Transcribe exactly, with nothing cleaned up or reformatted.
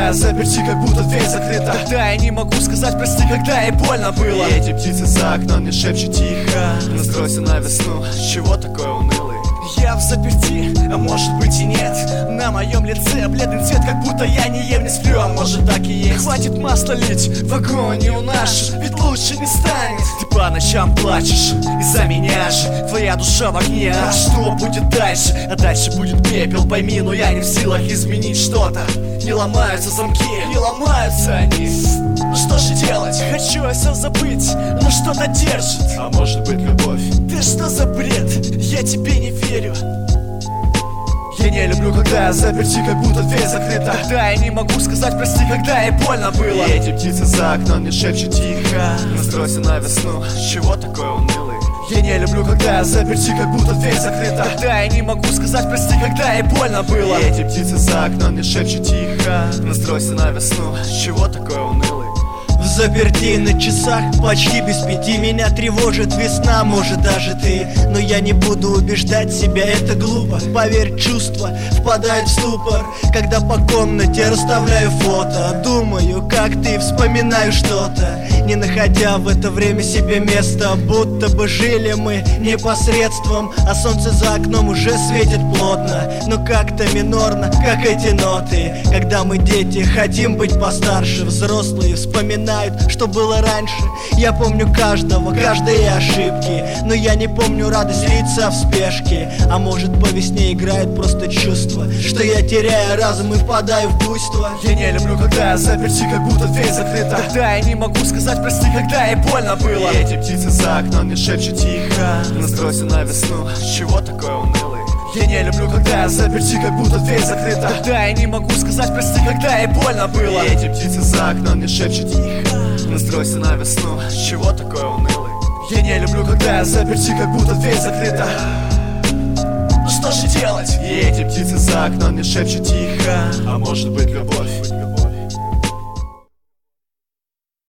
когда я заперти, как будто дверь закрыта. Когда я не могу сказать прости, когда ей больно было. И эти птицы за окном мне шепчут тихо: настройся на весну, чего такой унылый? Я в заперти, а может быть и нет. На моем лице бледный цвет, как будто я не ем, не сплю, а может так и есть. Хватит масла лить в агонию нашу, ведь лучше не станет. Ты по ночам плачешь из-за меня же, твоя душа в огне. А что будет дальше? А дальше будет пепел, пойми, но я не в силах изменить что-то. Не ломаются замки, не ломаются они. Ну что же делать? Хочу я все забыть, но что-то держит. А может быть любовь? Ты что за бред? Я тебе не верю. Я не люблю, когда я заперти, как будто дверь закрыта. Когда я не могу сказать прости, когда ей больно было. И эти птицы за окном мне шепчут тихо: настройся на весну, чего такой унылый? Я не люблю, когда я заперти, как будто дверь закрыта. Когда я не могу сказать прости, когда ей больно было. И эти птицы за окном мне шепчут тихо: настройся на весну, чего такой унылый? В заперти на часах почти без пяти. Меня тревожит весна, может даже ты. Но я не буду убеждать себя, это глупо. Поверь, чувства впадают в ступор, когда по комнате расставляю фото. Думаю, как ты, вспоминаю что-то, не находя в это время себе места. Будто бы жили мы непосредством, а солнце за окном уже светит плотно. Но как-то минорно, как эти ноты. Когда мы дети, хотим быть постарше. Взрослые вспоминают, что было раньше. Я помню каждого, каждой ошибки, но я не помню радость лица в спешке. А может по весне играет просто чувство, что я теряю разум и впадаю в буйство. Я не люблю, когда я заперти, как будто дверь закрыта. Когда я не могу сказать прости, когда ей больно было. И эти птицы за окном мне шепчут тихо: настройся на весну, чего такой унылый? Я не люблю, когда я заперти, как будто дверь закрыта. Когда я не могу сказать прости, когда ей больно было. И эти птицы за окном мне шепчут тихо: настройся на весну, чего такой унылый? Я не люблю, когда я заперти, как будто дверь закрыта. Ну что же делать? И эти птицы за окном мне шепчут тихо: а может быть любовь?